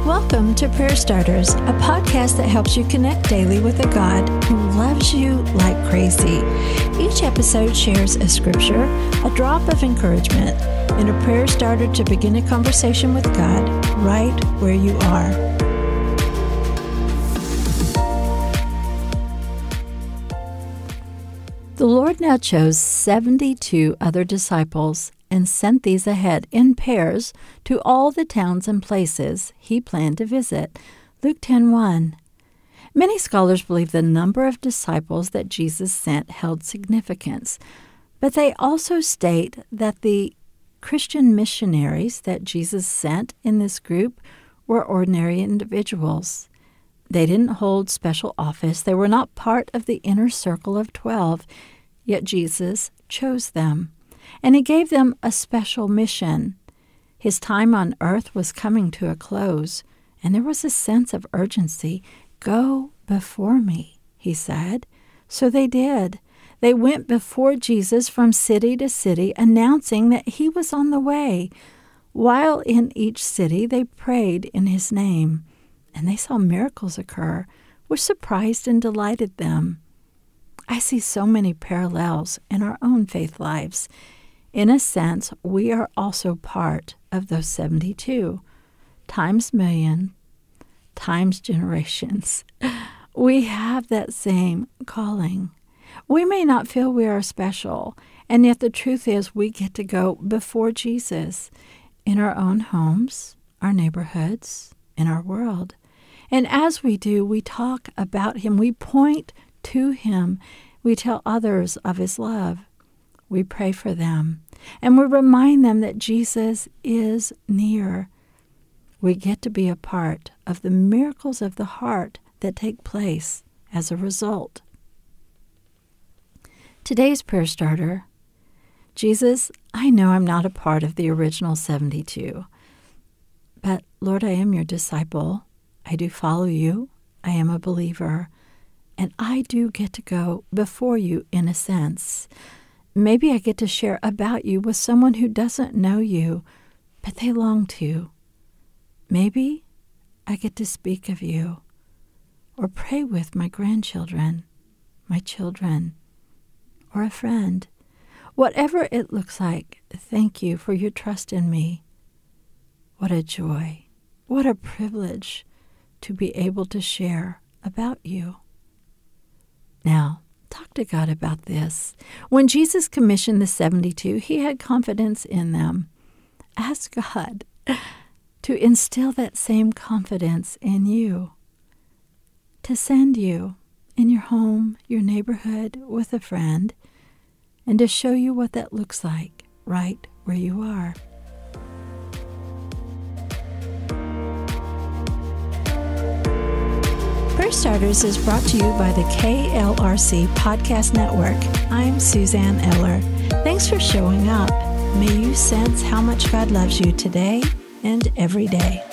Welcome to Prayer Starters, a podcast that helps you connect daily with a God who loves you like crazy. Each episode shares a scripture, a drop of encouragement, and a prayer starter to begin a conversation with God right where you are. The Lord now chose 72 other disciples and sent these ahead in pairs to all the towns and places he planned to visit. Luke 10:1. Many scholars believe the number of disciples that Jesus sent held significance, but they also state that the Christian missionaries that Jesus sent in this group were ordinary individuals. They didn't hold special office. They were not part of the inner circle of 12, yet Jesus chose them. And he gave them a special mission. His time on earth was coming to a close, and there was a sense of urgency. Go before me, he said. So they did. They went before Jesus from city to city, announcing that he was on the way. While in each city, they prayed in his name, and they saw miracles occur, which surprised and delighted them. I see so many parallels in our own faith lives. In a sense, we are also part of those 72, times million, times generations. We have that same calling. We may not feel we are special, and yet the truth is we get to go before Jesus in our own homes, our neighborhoods, in our world. And as we do, we talk about him. We point to him. We tell others of his love. We pray for them, and we remind them that Jesus is near. We get to be a part of the miracles of the heart that take place as a result. Today's prayer starter: Jesus, I know I'm not a part of the original 72, but Lord, I am your disciple. I do follow you. I am a believer, and I do get to go before you in a sense. Maybe I get to share about you with someone who doesn't know you, but they long to. Maybe I get to speak of you or pray with my grandchildren, my children, or a friend. Whatever it looks like, thank you for your trust in me. What a joy, what a privilege to be able to share about you. Now, talk to God about this. When Jesus commissioned the 72, he had confidence in them. Ask God to instill that same confidence in you, to send you in your home, your neighborhood, with a friend, and to show you what that looks like right where you are. Prayer Starters is brought to you by the KLRC Podcast Network. I'm Suzanne Eller. Thanks for showing up. May you sense how much God loves you today and every day.